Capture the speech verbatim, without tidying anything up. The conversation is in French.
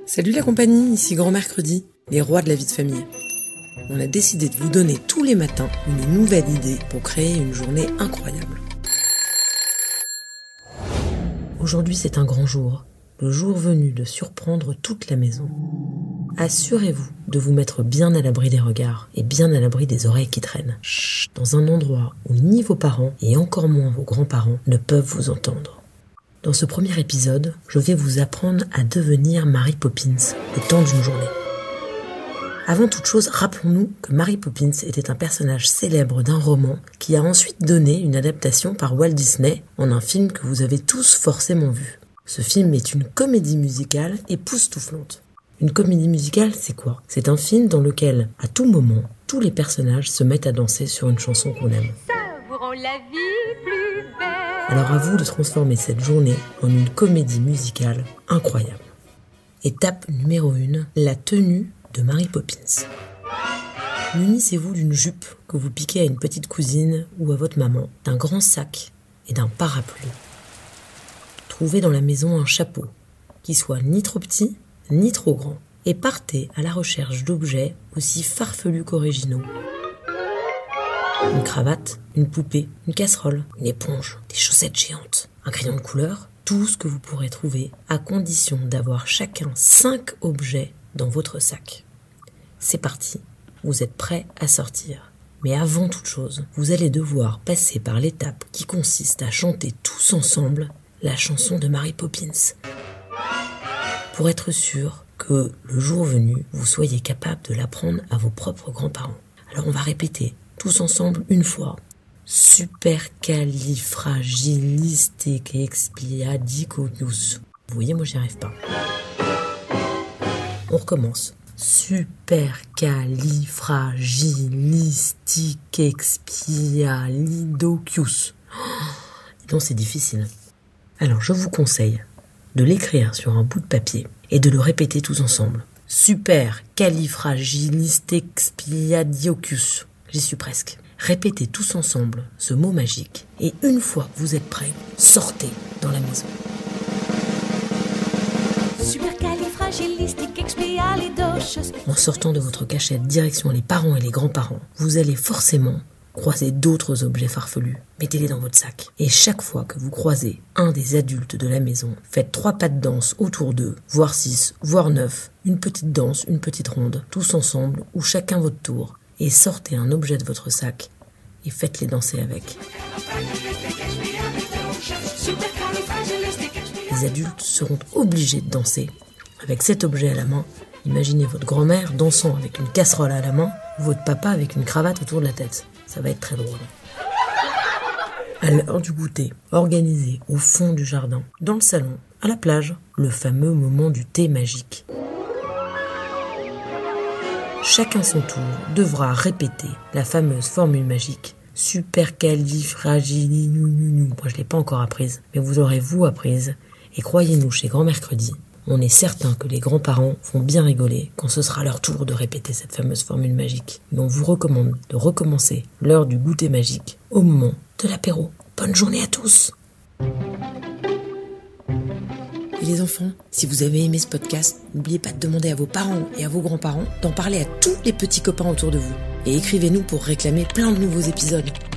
Salut la compagnie, ici Grand Mercredi, les rois de la vie de famille. On a décidé de vous donner tous les matins une nouvelle idée pour créer une journée incroyable. Aujourd'hui c'est un grand jour, le jour venu de surprendre toute la maison. Assurez-vous de vous mettre bien à l'abri des regards et bien à l'abri des oreilles qui traînent, dans un endroit où ni vos parents et encore moins vos grands-parents ne peuvent vous entendre. Dans ce premier épisode, je vais vous apprendre à devenir Mary Poppins le temps d'une journée. Avant toute chose, rappelons-nous que Mary Poppins était un personnage célèbre d'un roman qui a ensuite donné une adaptation par Walt Disney en un film que vous avez tous forcément vu. Ce film est une comédie musicale époustouflante. Une comédie musicale, c'est quoi ? C'est un film dans lequel, à tout moment, tous les personnages se mettent à danser sur une chanson qu'on aime. Savourons la vie plus belle. Alors à vous de transformer cette journée en une comédie musicale incroyable. Étape numéro un, la tenue de Mary Poppins. Munissez-vous d'une jupe que vous piquez à une petite cousine ou à votre maman, d'un grand sac et d'un parapluie. Trouvez dans la maison un chapeau qui soit ni trop petit ni trop grand et partez à la recherche d'objets aussi farfelus qu'originaux. Une cravate, une poupée, une casserole, une éponge, des chaussettes géantes, un crayon de couleur, tout ce que vous pourrez trouver à condition d'avoir chacun cinq objets dans votre sac. C'est parti, vous êtes prêts à sortir. Mais avant toute chose, vous allez devoir passer par l'étape qui consiste à chanter tous ensemble la chanson de Mary Poppins. Pour être sûr que le jour venu, vous soyez capable de l'apprendre à vos propres grands-parents. Alors on va répéter tous ensemble une fois. Supercalifragilisticexpialidocious. Vous voyez, moi j'y arrive pas. On recommence. Supercalifragilisticexpialidocious. Non, c'est difficile. Alors je vous conseille de l'écrire sur un bout de papier et de le répéter tous ensemble. Supercalifragilisticexpialidocious. J'y suis presque. Répétez tous ensemble ce mot magique et une fois que vous êtes prêts, sortez dans la maison. En sortant de votre cachette direction les parents et les grands-parents, vous allez forcément croiser d'autres objets farfelus. Mettez-les dans votre sac. Et chaque fois que vous croisez un des adultes de la maison, faites trois pas de danse autour d'eux, voire six, voire neuf, une petite danse, une petite ronde, tous ensemble ou chacun votre tour. Et sortez un objet de votre sac et faites-les danser avec. Les adultes seront obligés de danser avec cet objet à la main. Imaginez votre grand-mère dansant avec une casserole à la main ou votre papa avec une cravate autour de la tête. Ça va être très drôle. À l'heure du goûter, organisé au fond du jardin, dans le salon, à la plage, le fameux moment du thé magique. Chacun son tour devra répéter la fameuse formule magique supercalifragilisticexpialidocious. Moi je l'ai pas encore apprise, mais vous l'aurez vous apprise. Et croyez-nous, chez Grand Mercredi, on est certain que les grands-parents vont bien rigoler quand ce sera leur tour de répéter cette fameuse formule magique. Mais on vous recommande de recommencer l'heure du goûter magique au moment de l'apéro. Bonne journée à tous! Et les enfants, si vous avez aimé ce podcast, n'oubliez pas de demander à vos parents et à vos grands-parents d'en parler à tous les petits copains autour de vous. Et écrivez-nous pour réclamer plein de nouveaux épisodes.